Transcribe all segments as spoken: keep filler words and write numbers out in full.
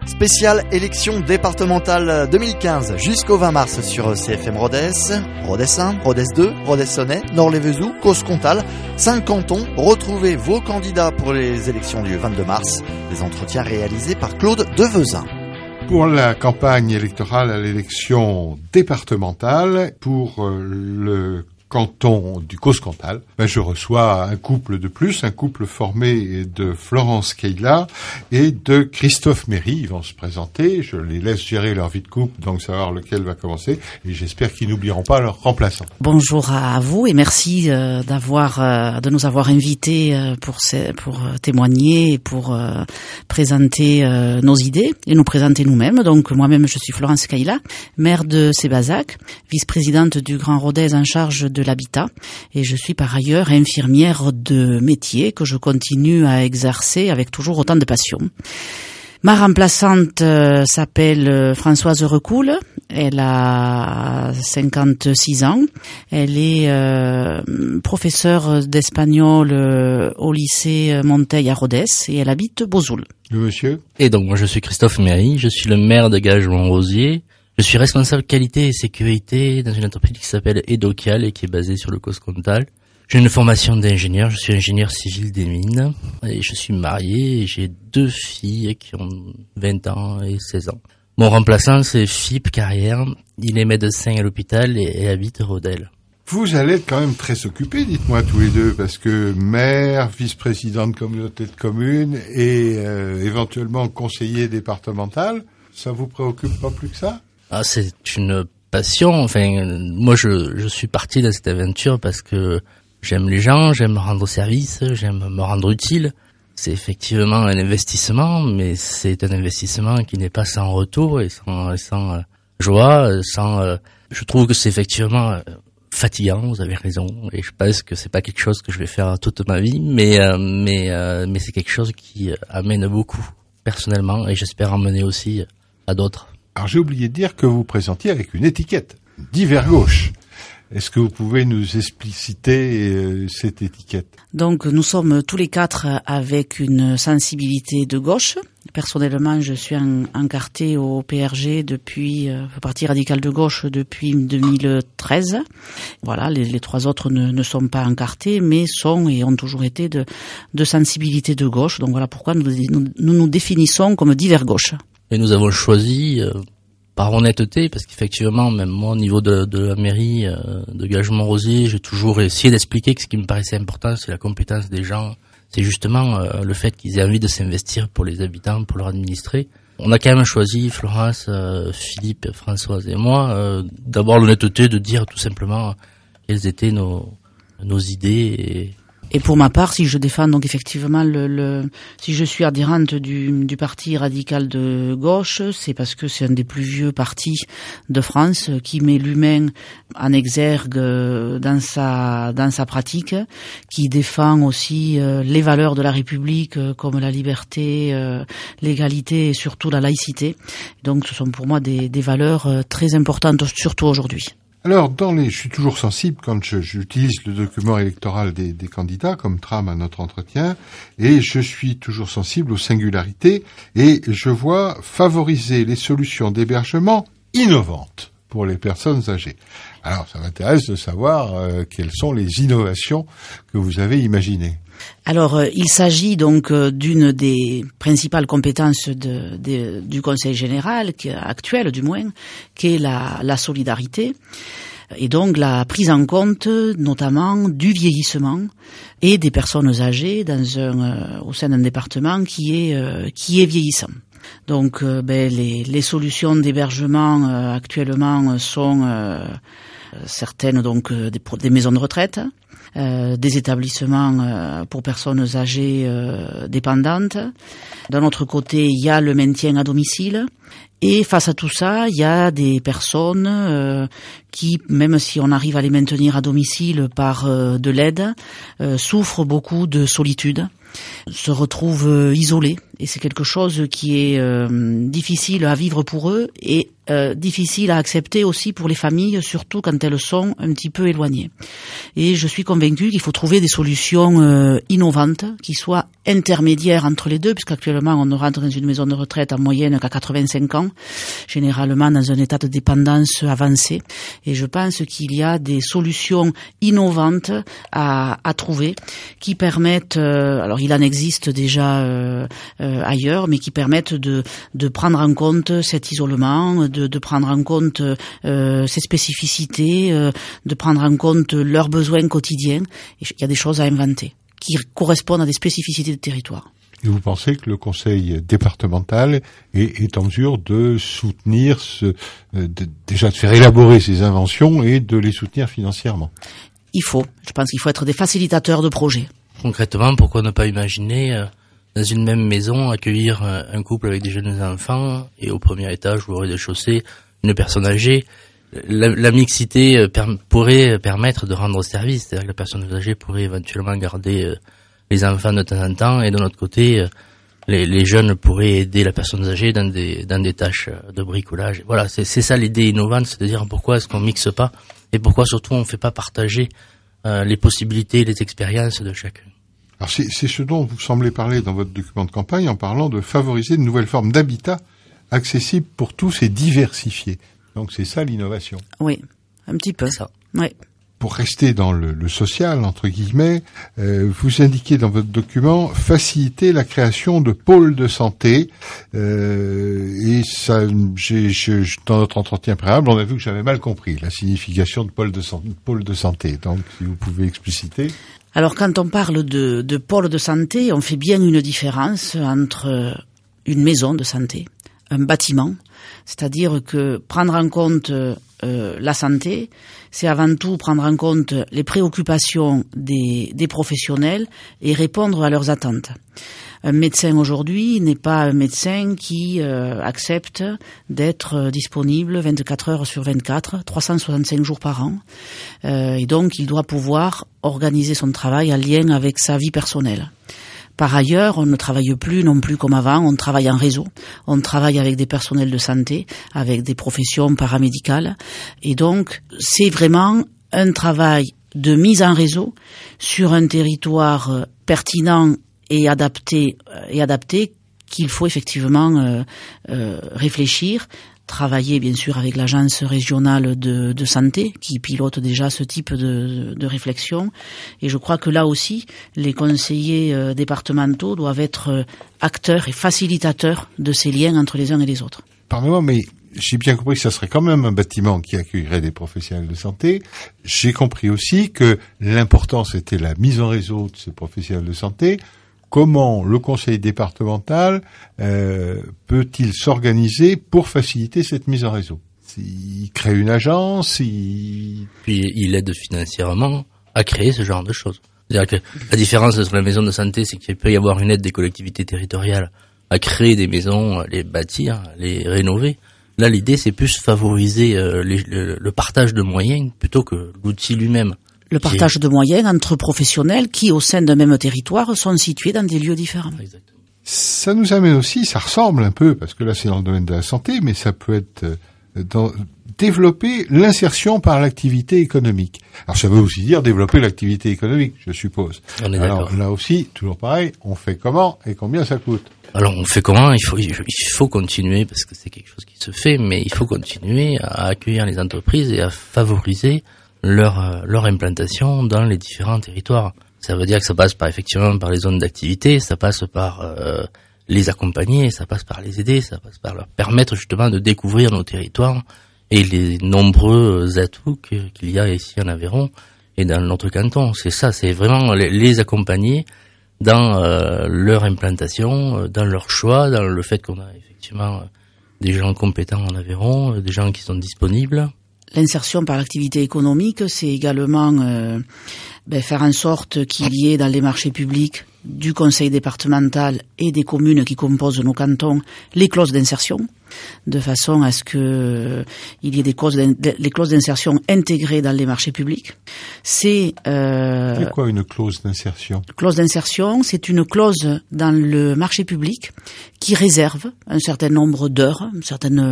Spéciale élection départementale deux mille quinze jusqu'au vingt mars sur C F M Rodez. Rodez un, Rodez deux, Rodez-Sonnet, Nord-les-Vezous, Causse-Comtal. Cinq cantons. Retrouvez vos candidats pour les élections du vingt-deux mars. Des entretiens réalisés par Claude Devezin. Pour la campagne électorale à l'élection départementale, pour euh, le canton du Causse-Comtal, ben je reçois un couple de plus, un couple formé de Florence Keila et de Christophe Méry. Ils vont se présenter, je les laisse gérer leur vie de couple, donc savoir lequel va commencer, et j'espère qu'ils n'oublieront pas leur remplaçant. Bonjour à vous et merci euh, d'avoir, euh, de nous avoir invités euh, pour, ces, pour euh, témoigner et pour euh, présenter euh, nos idées et nous présenter nous-mêmes. Donc moi-même je suis Florence Keila, maire de Sébazac, vice-présidente du Grand Rodez en charge de de l'habitat et je suis par ailleurs infirmière de métier que je continue à exercer avec toujours autant de passion. Ma remplaçante euh, s'appelle euh, Françoise Recoul, elle a cinquante-six ans, elle est euh, professeure d'espagnol euh, au lycée Monteil à Rodez et elle habite Bozoul. Le monsieur ? Et donc moi je suis Christophe Méry, je suis le maire de Gagemont-Rosier. Je suis responsable qualité et sécurité dans une entreprise qui s'appelle Edokial et qui est basée sur le Causse-Comtal. J'ai une formation d'ingénieur, je suis ingénieur civil des mines et je suis marié et j'ai deux filles qui ont vingt ans et seize ans. Mon remplaçant c'est Philippe Carrière, il est médecin à l'hôpital et, et habite Rodel. Vous allez être quand même très occupés, dites-moi tous les deux, parce que maire, vice-président de communauté de communes et euh, éventuellement conseiller départemental, ça vous préoccupe pas plus que ça ? Ah, c'est une passion. Enfin, moi, je, je suis parti dans cette aventure parce que j'aime les gens, j'aime rendre service, j'aime me rendre utile. C'est effectivement un investissement, mais c'est un investissement qui n'est pas sans retour et sans, sans euh, joie, sans. Euh, je trouve que c'est effectivement euh, fatigant. Vous avez raison, et je pense que c'est pas quelque chose que je vais faire toute ma vie, mais euh, mais euh, mais c'est quelque chose qui euh, amène beaucoup personnellement, et j'espère emmener aussi à d'autres. Alors j'ai oublié de dire que vous présentiez avec une étiquette, divers gauche. Est-ce que vous pouvez nous expliciter euh, cette étiquette ? Donc nous sommes tous les quatre avec une sensibilité de gauche. Personnellement, je suis en, encarté au P R G depuis, euh, Parti radical de gauche depuis deux mille treize. Voilà, les, les trois autres ne, ne sont pas encartés, mais sont et ont toujours été de, de sensibilité de gauche. Donc voilà pourquoi nous nous, nous, nous définissons comme divers gauche. Et nous avons choisi, euh, par honnêteté, parce qu'effectivement, même moi, au niveau de, de la mairie euh, de Gagemont-Rosier, j'ai toujours essayé d'expliquer que ce qui me paraissait important, c'est la compétence des gens. C'est justement euh, le fait qu'ils aient envie de s'investir pour les habitants, pour leurs administrés. On a quand même choisi, Florence, euh, Philippe, Françoise et moi, euh, d'avoir l'honnêteté de dire tout simplement quelles étaient nos, nos idées et... Et pour ma part, si je défends donc effectivement le, le si je suis adhérente du, du Parti radical de gauche, c'est parce que c'est un des plus vieux partis de France qui met l'humain en exergue dans sa dans sa pratique, qui défend aussi les valeurs de la République comme la liberté, l'égalité et surtout la laïcité. Donc ce sont pour moi des, des valeurs très importantes, surtout aujourd'hui. Alors, dans les, je suis toujours sensible quand je, j'utilise le document électoral des, des candidats comme trame à notre entretien, et je suis toujours sensible aux singularités, et je vois favoriser les solutions d'hébergement innovantes pour les personnes âgées. Alors, ça m'intéresse de savoir euh, quelles sont les innovations que vous avez imaginées. Alors, euh, il s'agit donc euh, d'une des principales compétences de, de, du Conseil général, qui, actuel du moins, qui est la, la solidarité, et donc la prise en compte notamment du vieillissement et des personnes âgées dans un, euh, au sein d'un département qui est, euh, qui est vieillissant. Donc, euh, ben, les, les solutions d'hébergement euh, actuellement sont euh, certaines donc euh, des, des maisons de retraite, Euh, des établissements euh, pour personnes âgées euh, dépendantes. D'un autre côté, il y a le maintien à domicile. Et face à tout ça, il y a des personnes euh, qui, même si on arrive à les maintenir à domicile par euh, de l'aide, euh, souffrent beaucoup de solitude, se retrouvent euh, isolés. Et c'est quelque chose qui est euh, difficile à vivre pour eux et euh, difficile à accepter aussi pour les familles, surtout quand elles sont un petit peu éloignées. Et je suis convaincue qu'il faut trouver des solutions euh, innovantes qui soient intermédiaires entre les deux, puisqu'actuellement on ne rentre dans une maison de retraite en moyenne qu'à quatre-vingt-cinq ans, généralement dans un état de dépendance avancé. Et je pense qu'il y a des solutions innovantes à, à trouver qui permettent, euh, alors il en existe déjà euh, euh, ailleurs, mais qui permettent de, de prendre en compte cet isolement, de, de prendre en compte euh, ces spécificités, euh, de prendre en compte leurs besoins quotidiens. Et il y a des choses à inventer qui correspondent à des spécificités de territoire. Et vous pensez que le conseil départemental est, est en mesure de soutenir, ce, de, déjà de faire élaborer ces inventions et de les soutenir financièrement? Il faut. Je pense qu'il faut être des facilitateurs de projets. Concrètement, pourquoi ne pas imaginer euh, dans une même maison accueillir euh, un couple avec des jeunes enfants et au premier étage ou au rez-de-chaussée une personne âgée? La, la mixité euh, per, pourrait permettre de rendre service, c'est-à-dire que la personne âgée pourrait éventuellement garder euh, les enfants de temps en temps, et de notre côté, euh, les, les jeunes pourraient aider la personne âgée dans des, dans des tâches de bricolage. Voilà, c'est, c'est ça l'idée innovante, c'est de dire pourquoi est-ce qu'on mixe pas, et pourquoi surtout on ne fait pas partager euh, les possibilités et les expériences de chacun. Alors c'est, c'est ce dont vous semblez parler dans votre document de campagne en parlant de favoriser de nouvelles formes d'habitat accessibles pour tous et diversifiés. Donc c'est ça l'innovation. Oui, un petit peu. Ça. Oui. Pour rester dans le, le social, entre guillemets, euh, vous indiquez dans votre document faciliter la création de pôles de santé. Euh, et ça, j'ai, je, dans notre entretien préalable, on a vu que j'avais mal compris la signification de pôle de, pôle de santé. Donc, si vous pouvez expliciter. Alors, quand on parle de, de pôle de santé, on fait bien une différence entre une maison de santé, un bâtiment, c'est-à-dire que prendre en compte euh, la santé, c'est avant tout prendre en compte les préoccupations des, des professionnels et répondre à leurs attentes. Un médecin aujourd'hui n'est pas un médecin qui euh, accepte d'être disponible vingt-quatre heures sur vingt-quatre, trois cent soixante-cinq jours par an. Euh, et donc, il doit pouvoir organiser son travail en lien avec sa vie personnelle. Par ailleurs, on ne travaille plus non plus comme avant, on travaille en réseau, on travaille avec des personnels de santé, avec des professions paramédicales, et donc c'est vraiment un travail de mise en réseau sur un territoire pertinent et adapté, et adapté qu'il faut effectivement euh, euh, réfléchir, travailler bien sûr avec l'agence régionale de, de santé qui pilote déjà ce type de, de réflexion, et je crois que là aussi les conseillers euh, départementaux doivent être euh, acteurs et facilitateurs de ces liens entre les uns et les autres. Pardonnez-moi, mais j'ai bien compris que ça serait quand même un bâtiment qui accueillerait des professionnels de santé. J'ai compris aussi que l'important c'était la mise en réseau de ces professionnels de santé. Comment le conseil départemental euh, peut-il s'organiser pour faciliter cette mise en réseau? Il crée une agence, il... Puis il aide financièrement à créer ce genre de choses. C'est-à-dire que la différence sur la maison de santé, c'est qu'il peut y avoir une aide des collectivités territoriales à créer des maisons, les bâtir, les rénover. Là, l'idée, c'est plus favoriser euh, les, le, le partage de moyens plutôt que l'outil lui-même. Le partage de moyens entre professionnels qui, au sein d'un même territoire, sont situés dans des lieux différents. Exactement. Ça nous amène aussi, ça ressemble un peu, parce que là c'est dans le domaine de la santé, mais ça peut être dans, développer l'insertion par l'activité économique. Alors ça veut aussi dire développer l'activité économique, je suppose. On est Alors d'accord. là aussi, toujours pareil, on fait comment et combien ça coûte? Alors on fait comment? Il faut, il faut continuer, parce que c'est quelque chose qui se fait, mais il faut continuer à accueillir les entreprises et à favoriser leur leur implantation dans les différents territoires. Ça veut dire que ça passe par effectivement par les zones d'activité, ça passe par euh, les accompagner, ça passe par les aider, ça passe par leur permettre justement de découvrir nos territoires et les nombreux atouts que, qu'il y a ici en Aveyron et dans notre canton. C'est ça, c'est vraiment les, les accompagner dans euh, leur implantation, dans leur choix, dans le fait qu'on a effectivement des gens compétents en Aveyron, des gens qui sont disponibles. L'insertion par l'activité économique, c'est également euh, ben, faire en sorte qu'il y ait dans les marchés publics du conseil départemental et des communes qui composent nos cantons les clauses d'insertion, de façon à ce que euh, il y ait des clauses, les clauses d'insertion intégrées dans les marchés publics. C'est, euh, c'est quoi une clause d'insertion? Clause d'insertion, c'est une clause dans le marché public qui réserve un certain nombre d'heures, une certaine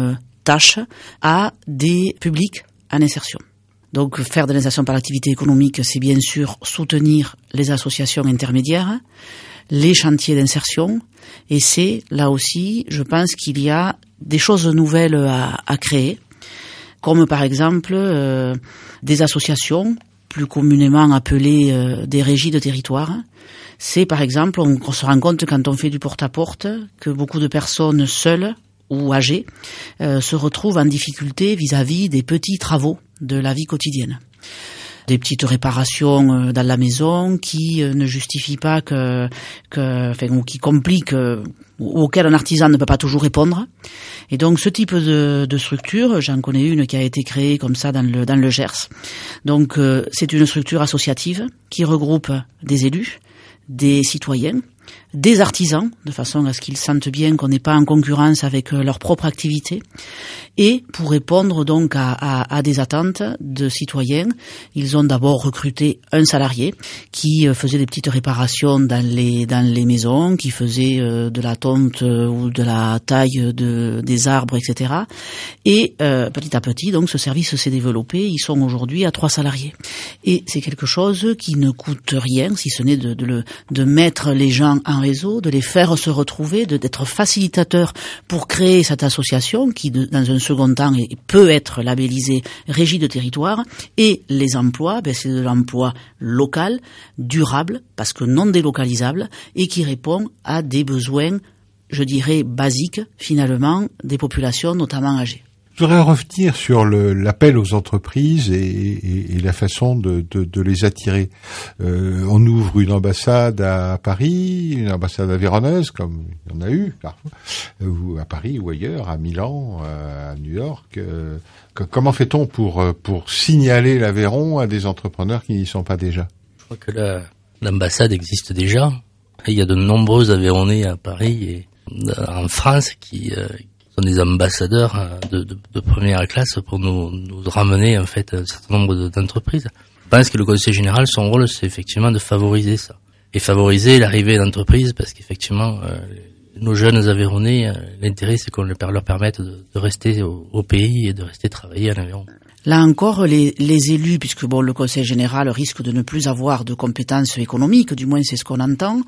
tâches à des publics en insertion. Donc faire de l'insertion par l'activité économique, c'est bien sûr soutenir les associations intermédiaires, les chantiers d'insertion, et c'est là aussi, je pense qu'il y a des choses nouvelles à, à créer, comme par exemple euh, des associations, plus communément appelées euh, des régies de territoire. C'est par exemple, on, on se rend compte quand on fait du porte-à-porte que beaucoup de personnes seules ou âgées euh, se retrouvent en difficulté vis-à-vis des petits travaux de la vie quotidienne. Des petites réparations euh, dans la maison qui euh, ne justifient pas que, que enfin, ou qui compliquent, euh, ou auxquelles un artisan ne peut pas toujours répondre. Et donc ce type de, de structure, j'en connais une qui a été créée comme ça dans le, dans le Gers. Donc euh, c'est une structure associative qui regroupe des élus, des citoyens, des artisans, de façon à ce qu'ils sentent bien qu'on n'est pas en concurrence avec leur propre activité, et pour répondre donc à, à, à des attentes de citoyens, ils ont d'abord recruté un salarié qui faisait des petites réparations dans les dans les maisons, qui faisait euh, de la tonte euh, ou de la taille de des arbres, et cetera. Et euh, petit à petit, donc ce service s'est développé. Ils sont aujourd'hui à trois salariés, et c'est quelque chose qui ne coûte rien, si ce n'est de de, le, de mettre les gens en réseau, de les faire se retrouver, de, d'être facilitateur pour créer cette association qui, de, dans un second temps, est, peut être labellisée régie de territoire. Et les emplois, ben, c'est de l'emploi local, durable, parce que non délocalisable, et qui répond à des besoins, je dirais, basiques, finalement, des populations, notamment âgées. Je voudrais revenir sur le, l'appel aux entreprises et, et, et la façon de, de, de les attirer. Euh, on ouvre une ambassade à Paris, une ambassade avéronnaise, comme il y en a eu parfois, ou à Paris ou ailleurs, à Milan, à New York. Euh, que, comment fait-on pour, pour signaler l'Aveyron à des entrepreneurs qui n'y sont pas déjà? Je crois que la, l'ambassade existe déjà. Et il y a de nombreux Aveyronnais à Paris et en France qui... Euh, sont des ambassadeurs de, de, de première classe pour nous, nous ramener en fait un certain nombre de, d'entreprises. Je pense que le Conseil général, son rôle, c'est effectivement de favoriser ça. Et favoriser l'arrivée d'entreprises, parce qu'effectivement, euh, nos jeunes Aveyronnais, euh, l'intérêt, c'est qu'on leur permette de, de rester au, au pays et de rester travailler en Aveyron. Là encore, les, les élus, puisque bon, le Conseil général risque de ne plus avoir de compétences économiques, du moins c'est ce qu'on entend,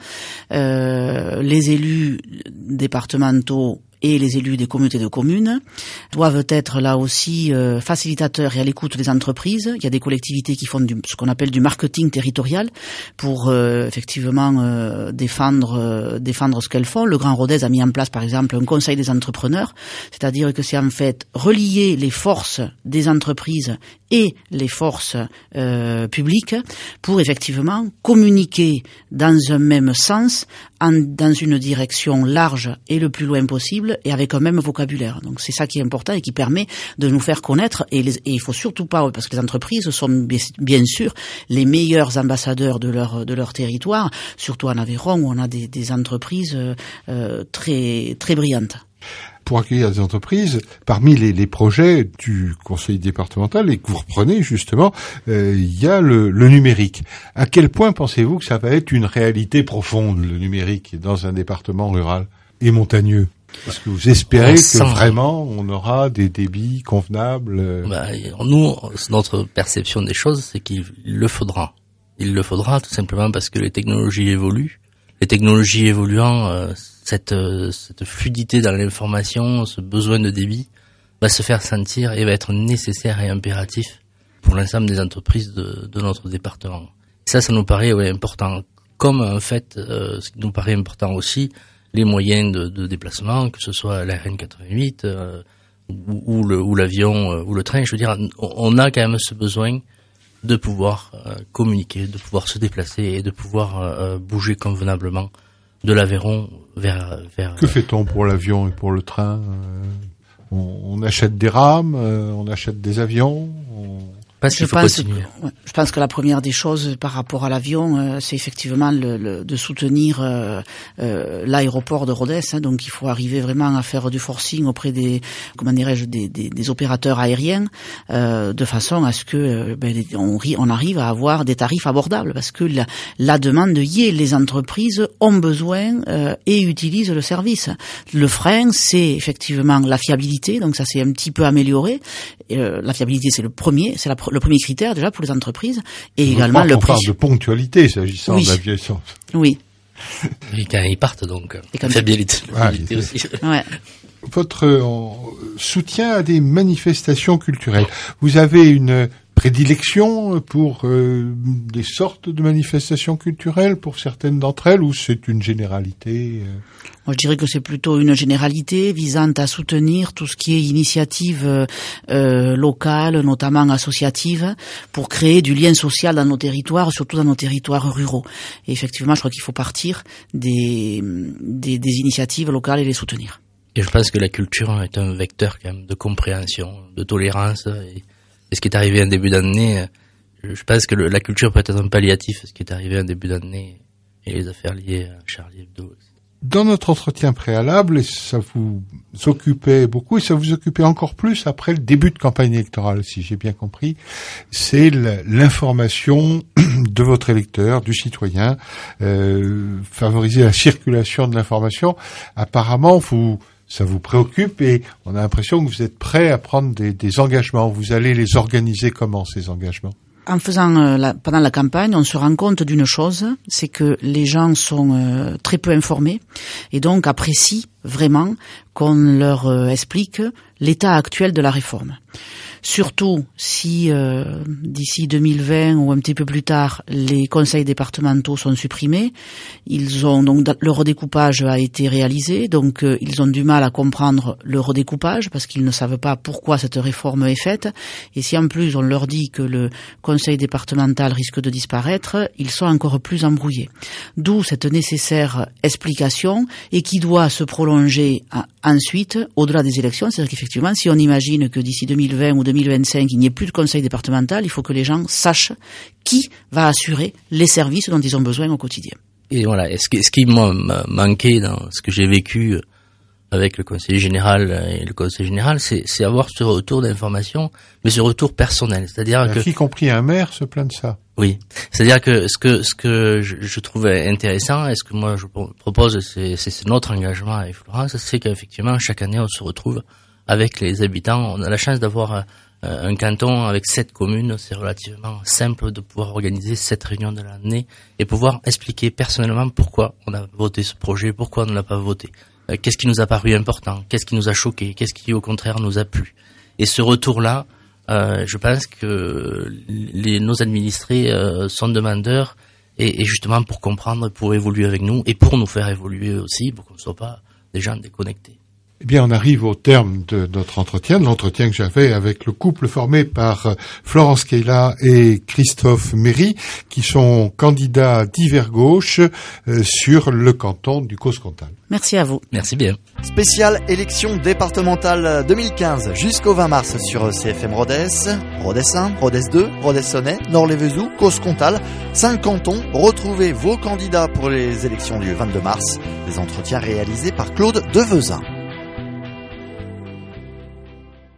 euh, les élus départementaux et les élus des communautés de communes doivent être là aussi euh, facilitateurs et à l'écoute des entreprises. Il y a des collectivités qui font du, ce qu'on appelle du marketing territorial pour euh, effectivement euh, défendre euh, défendre ce qu'elles font. Le Grand Rodez a mis en place par exemple un conseil des entrepreneurs, c'est-à-dire que c'est en fait relier les forces des entreprises et les forces euh, publiques pour effectivement communiquer dans un même sens, en, dans une direction large et le plus loin possible, et avec un même vocabulaire. Donc c'est ça qui est important et qui permet de nous faire connaître. Et, les, et il faut surtout pas, parce que les entreprises sont bien sûr les meilleurs ambassadeurs de leur de leur territoire, surtout en Aveyron où on a des, des entreprises euh, très très brillantes. Pour accueillir des entreprises, parmi les, les projets du conseil départemental et que vous reprenez justement, euh, il y a le, le numérique. À quel point pensez-vous que ça va être une réalité profonde, le numérique, dans un département rural et montagneux? Est-ce que vous espérez on que sent... vraiment on aura des débits convenables? Bah, nous, notre perception des choses, c'est qu'il le faudra. Il le faudra tout simplement parce que les technologies évoluent. Les technologies évoluant, euh, cette, euh, cette fluidité dans l'information, ce besoin de débit va se faire sentir et va être nécessaire et impératif pour l'ensemble des entreprises de, de notre département. Et ça, ça nous paraît ouais, important. Comme en fait, euh, ce qui nous paraît important aussi, les moyens de, de déplacement, que ce soit la R N quatre-vingt-huit euh, ou, ou, le, ou l'avion euh, ou le train. Je veux dire, on, on a quand même ce besoin de pouvoir euh, communiquer, de pouvoir se déplacer et de pouvoir euh, bouger convenablement de l'Aveyron vers... vers que fait-on pour l'avion et pour le train? euh, on, on achète des rames, euh, on achète des avions, on... Parce qu'il je faut pense, continuer. que, ouais, je pense que la première des choses par rapport à l'avion, euh, c'est effectivement le, le, de soutenir euh, euh, l'aéroport de Rodez. Hein, donc il faut arriver vraiment à faire du forcing auprès des, comment dirais-je, des, des, des opérateurs aériens, euh, de façon à ce que euh, ben, on, on arrive à avoir des tarifs abordables, parce que la, la demande y est, les entreprises ont besoin euh, et utilisent le service. Le frein, c'est effectivement la fiabilité, donc ça s'est un petit peu amélioré. Euh, la fiabilité, c'est le premier, c'est la le premier critère déjà pour les entreprises, et Je également le on prix. parle de ponctualité s'agissant Oui. de l'aviation. Oui. Et quand ils partent, donc, Et quand fiabilité, Ah, fiabilité il- aussi. Ouais. Votre euh, soutien à des manifestations culturelles, vous avez une prédilection pour euh, des sortes de manifestations culturelles, pour certaines d'entre elles, ou c'est une généralité euh Moi, je dirais que c'est plutôt une généralité visant à soutenir tout ce qui est initiative euh, locale, notamment associative, pour créer du lien social dans nos territoires, surtout dans nos territoires ruraux. Et effectivement, je crois qu'il faut partir des, des, des initiatives locales et les soutenir. Et je pense que la culture est un vecteur quand même de compréhension, de tolérance. Et, et ce qui est arrivé en début d'année, je pense que le, la culture peut être un palliatif à ce qui est arrivé en début d'année et les affaires liées à Charlie Hebdo. Dans notre entretien préalable, et ça vous occupait beaucoup, et ça vous occupait encore plus après le début de campagne électorale, si j'ai bien compris, c'est l'information de votre électeur, du citoyen, euh, favoriser la circulation de l'information. Apparemment, vous, ça vous préoccupe, et on a l'impression que vous êtes prêt à prendre des, des engagements. Vous allez les organiser comment, ces engagements ? En faisant euh, la, pendant la campagne, on se rend compte d'une chose, c'est que les gens sont euh, très peu informés et donc apprécient vraiment qu'on leur euh, explique l'état actuel de la réforme. Surtout si euh, d'ici deux mille vingt ou un petit peu plus tard, les conseils départementaux sont supprimés, ils ont donc le redécoupage a été réalisé, donc euh, ils ont du mal à comprendre le redécoupage parce qu'ils ne savent pas pourquoi cette réforme est faite. Et si en plus on leur dit que le conseil départemental risque de disparaître, ils sont encore plus embrouillés. D'où cette nécessaire explication et qui doit se prolonger à, ensuite au-delà des élections. C'est-à-dire qu'effectivement, si on imagine que d'ici deux mille vingt ou deux mille vingt-cinq, il n'y ait plus de conseil départemental, il faut que les gens sachent qui va assurer les services dont ils ont besoin au quotidien. Et voilà, ce qui, ce qui m'a manqué dans ce que j'ai vécu avec le conseiller général et le conseil général, c'est, c'est avoir ce retour d'information, mais ce retour personnel. C'est-à-dire que, y compris un maire se plaint de ça. Oui, c'est-à-dire que ce que ce que je, je trouvais intéressant et ce que moi je propose, c'est, c'est notre engagement avec Florence, c'est qu'effectivement chaque année on se retrouve avec les habitants. On a la chance d'avoir un canton avec sept communes, c'est relativement simple de pouvoir organiser sept réunions de l'année et pouvoir expliquer personnellement pourquoi on a voté ce projet, pourquoi on ne l'a pas voté, qu'est-ce qui nous a paru important, qu'est-ce qui nous a choqué, qu'est-ce qui au contraire nous a plu. Et ce retour-là, euh, je pense que les, nos administrés euh, sont demandeurs et, et justement pour comprendre, pour évoluer avec nous et pour nous faire évoluer aussi, pour qu'on ne soit pas des gens déconnectés. Eh bien, on arrive au terme de notre entretien, de l'entretien que j'avais avec le couple formé par Florence Kayla et Christophe Méry, qui sont candidats d'hiver gauche euh, sur le canton du Causse-Comtal. Merci à vous. Merci bien. Spéciale élection départementale deux mille quinze jusqu'au vingt mars sur C F M Rodez. Rodez un, Rodez deux, Rodez-Sonnet, Nord-les-Vezoux, Causse-Comtal. Cinq cantons. Retrouvez vos candidats pour les élections du vingt-deux mars. Des entretiens réalisés par Claude Devezin.